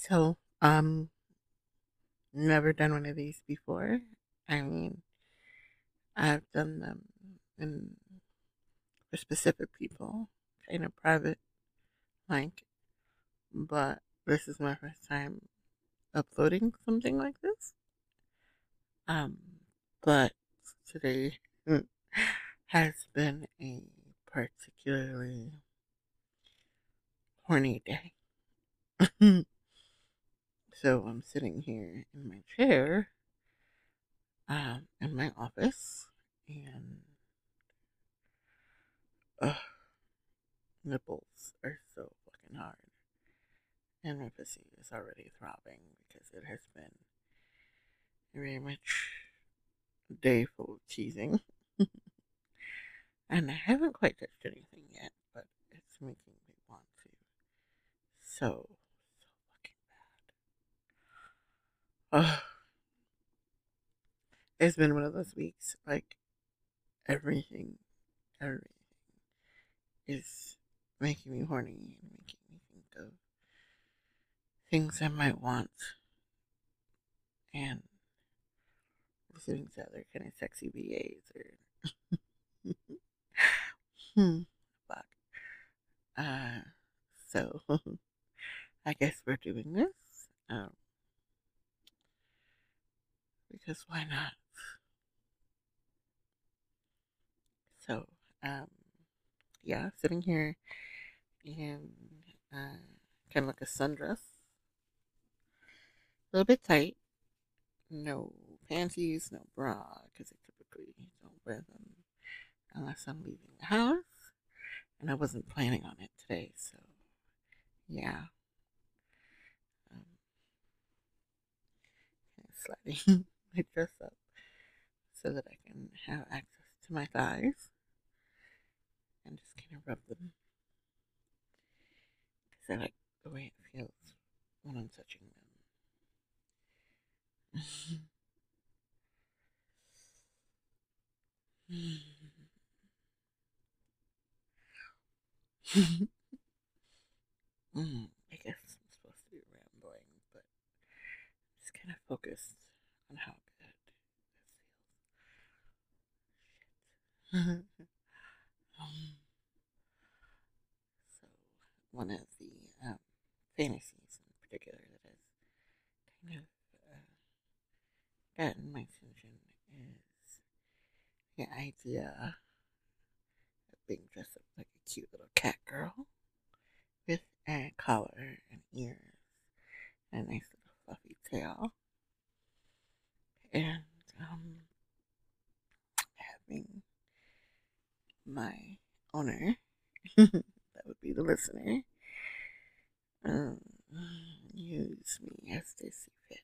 So, never done one of these before. I mean, I've done them in for specific people, kind of private, like, but this is my first time uploading something like this. Um, but today has been a particularly horny day. So I'm sitting here in my chair, in my office, and ugh, nipples are so fucking hard. And my pussy is already throbbing because it has been very much a day full of teasing. And I haven't quite touched anything yet, but it's making me want to so, so fucking bad. Ugh. It's been one of those weeks, like, everything is making me horny and making me think of things I might want and listening to other kind of sexy VAs or fuck. Uh, so I guess we're doing this because why not? So um, yeah, sitting here in uh, kind of like a sundress, a little bit tight, no panties, no bra because I typically don't wear them unless I'm leaving the house, and I wasn't planning on it today, so yeah, um, sliding my dress up so that I can have access to my thighs and just kind of rub them because I like the way it feels when I'm touching them. I guess I'm supposed to be rambling, but just kind of focused on how good this feels. So, one of the fantasies in particular that has kind of gotten my attention is the idea of being dressed up like a cute little cat girl with a collar and ears and a nice little fluffy tail, and having my owner, that would be the listener, um, use me as they see fit.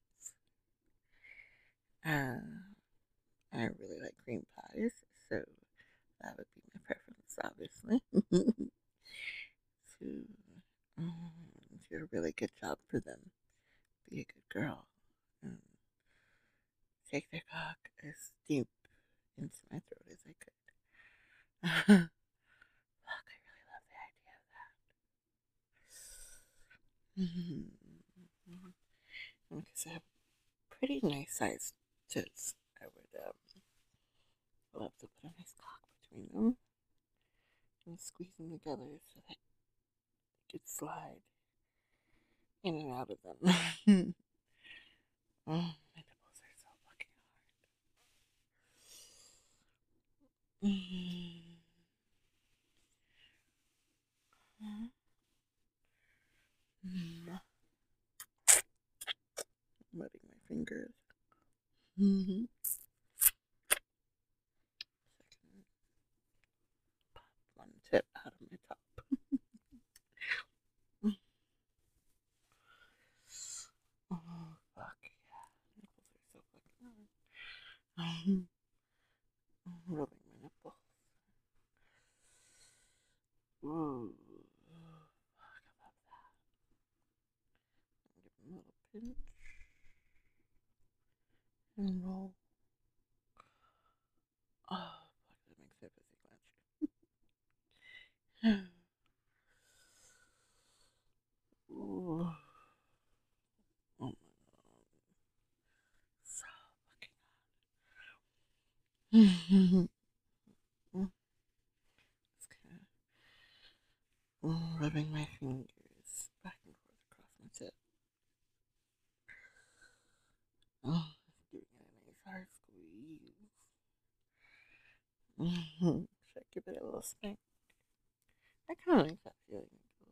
Uh, I really like cream pies, so that would be my preference, obviously. to do a really good job for them, be a good girl, and take their cock as deep into my throat as I could. Fuck, I really love the idea of that. Because I have pretty nice sized tits, I would love to put a nice cock between them and squeeze them together so that I could slide in and out of them. Oh, my nipples are so fucking hard. Muddying my fingers. Mm-hmm. Second, pop one tip out of my top. Oh, fuck yeah. Nipples are so fucking hard. Rubbing my nipple. Ooh. Fuck, I love that. Give them a little pinch and roll. Oh, fuck, that makes my pussy clench. Ooh. Just kind of rubbing my fingers back and forth across my tip. Oh, giving it a nice hard squeeze. Should I give it a little spank? I kind of like that feeling.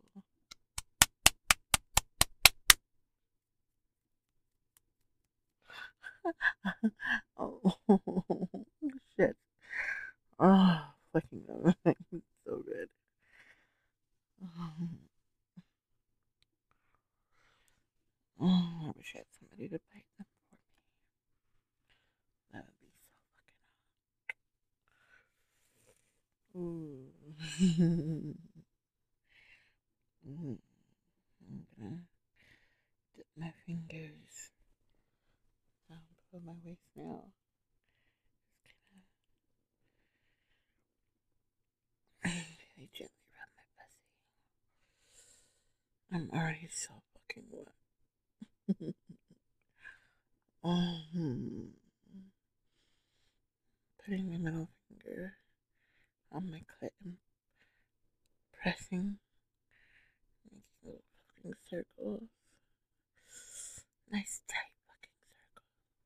Oh, shit. Oh, flicking them. It's so good. I wish I had somebody to bite them for me. That would be so fucking I'm gonna dip my fingers down below my waist now. Really gently rub my pussy. I'm already so fucking wet. Putting my middle finger on my clit and pressing, making little fucking circles. Nice tight fucking circle.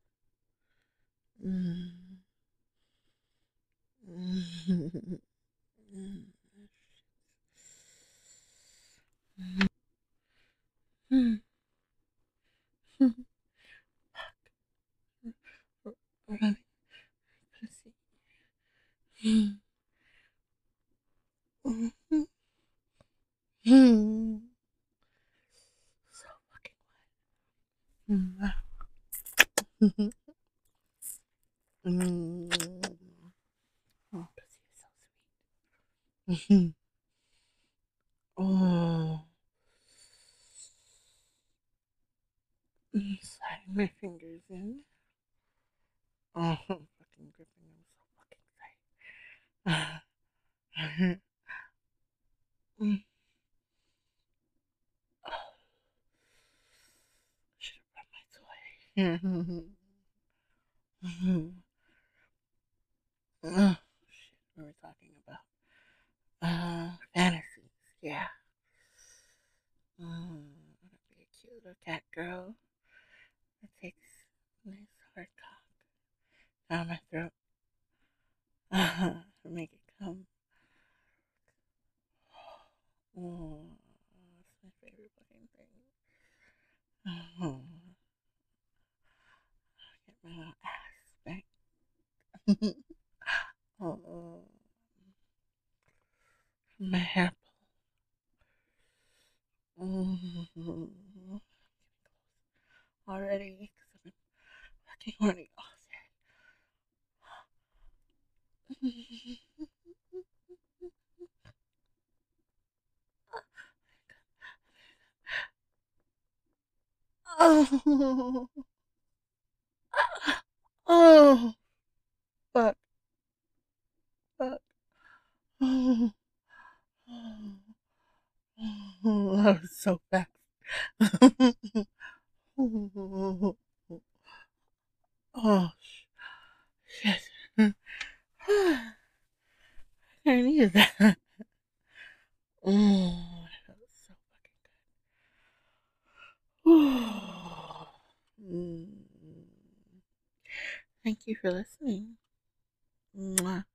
Rubbing pussy. So fucking wet. Oh, pussy is so sweet. Oh, sliding my fingers in. Oh, fucking gripping them so fucking tight. Should have brought my toy. Oh, shit, we were talking about fantasies. Yeah. I'd be a cute little cat girl that takes a nice hard cock down my throat to make it come. Oh, that's my favorite fucking thing. Oh, get my little ass spanked. Oh, my hair pulled. Already, because I've been fucking horny all day. Oh, oh, fuck, fuck. Oh, oh, that was so fast. Oh, shit. I needed that. Oh, that was so fucking good. Thank you for listening. Mwah.